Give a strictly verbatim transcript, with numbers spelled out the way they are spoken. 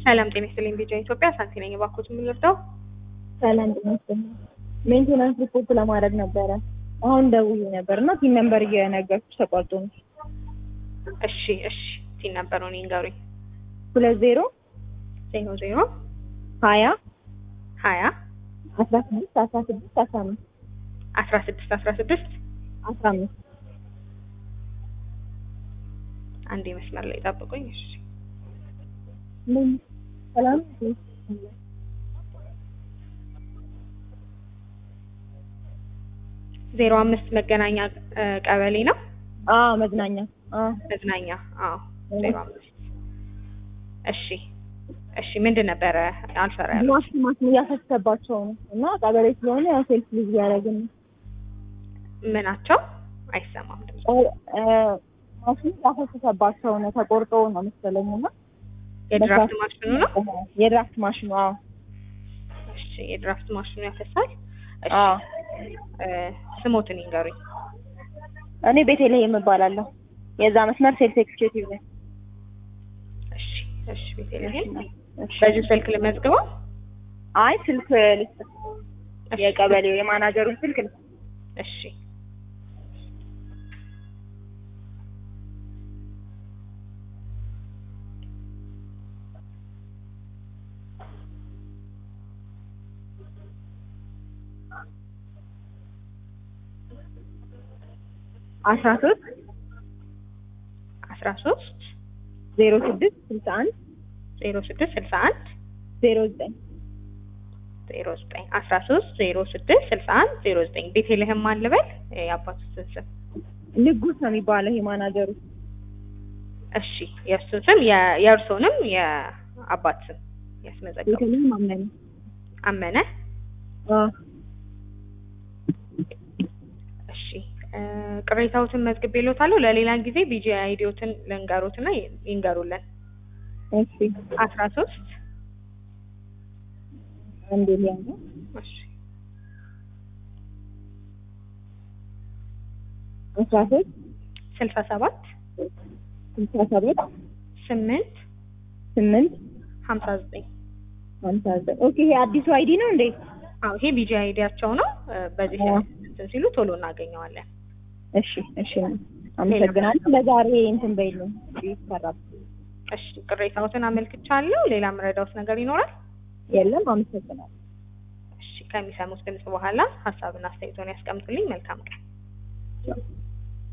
ሰላም ጤና ይስጥልኝ። ቢጃ ኢትዮጵያ ሳንቲ ነኝ። እባክዎት ምን ልርዳው? ሰላም ጤና ይስጥልኝ። ሜንቴናንስ ሪፖርት ለማድረግ ነበረ። አሁን ደውዬ ነበርና ቲም ነምበር እየነገርኩሽ ተቋርጦ ነው። እሺ እሺ ቲም ነምበር ነው ንገሩኝ። ሁለት ዜሮ ዜሮ ዜሮ ሀያ ሀያ አስራ ስድስት አስራ ስድስት አስራ አምስት አስራ ስድስት አስራ ስድስት አስራ አምስት አንዴ መስመር ላይ ጠብቁኝ። እሺ ምን ሰላም ዜሮ አምስት መገናኛ ቀበሌ ነው? አዎ መዝናኛ። አዎ መዝናኛ። አዎ ዜሮ አምስት እሺ እሺ ምንድን ነበረ አልሰራ ያለው? ማሽን ማሽን እያፈሰባቸው ነው እና ቀበሌ ስለሆነ ያው ሴልፍ ሊዝ ያደረግን ምናቸው አይሰማም ድምጽ። ማሽን እያፈሰባቸው ነው ተቆርጦ ነው መሰለኝና የድራፍት ማሽኑ ነው? የድራፍት ማሽኑ አዎ። እሺ የድራፍት ማሽኑ ያፈሳል። እሺ አዎ ስሞትን ይንገሩኝ። እኔ ቤተልሔም እባላለሁ። የዛ መስመር ሴልስ ኤክስኪዩቲቭ ነኝ። እሺ እሺ ቤተልሔም በዚህ ስልክ ልመዝግበው? አይ ስልክ ልስጥ። የቀበሌው የማናጀሩን ስልክ ልስጥ። እሺ አስራ ሶስት አስራ ሶስት ዜሮ ስድስት ስልሳ አንድ ዜሮ ስድስት ስልሳ አንድ ዜሮ ዘጠኝ ዜሮ ዘጠኝ አስራ ሶስት ዜሮ ስድስት ስልሳ አንድ ዜሮ ዘጠኝ ቤተልሔም ማን ልበል? የአባቱ ስም ንጉስ ነው የሚባለው የማናጀሩ። እሺ የእሱን ስም የእርሶንም የአባት ስም ያስመዘግቡ። ቤተልሔም አመነ አመነ። አዎ እሺ ቅሬታዎትን መዝግቤልዎታለሁ። ለሌላ ጊዜ ቢጂ አይዲዎትን ልንገሩትና ይንገሩልን። እሺ አስራ ሶስት አንዴ ሊያንተ እሺ አስራ ሶስት ስልሳ ሰባት ስልሳ ሰባት ስምንት ስምንት ሀምሳ ዘጠኝ ሀምሳ ዘጠኝ ኦኬ። ይሄ አዲሱ አይዲ ነው እንዴ? አዎ ይሄ ቢጂ አይዲያቸው ነው። በዚህ እንትን ሲሉ ቶሎ እናገኘዋለን። እሺ እሺ አመሰግናለሁ። ለዛሬ እንትን በይልኝ ይሰራል። እሺ ቅሬታዎትን አመልክቻለሁ። ሌላ ምረዳውስ ነገር ይኖራል? የለም አመሰግናለሁ። እሺ ከሚሰሙት ድምጽ በኋላ ሀሳብና አስተያየቶን ያስቀምጡልኝ። መልካም ቀን።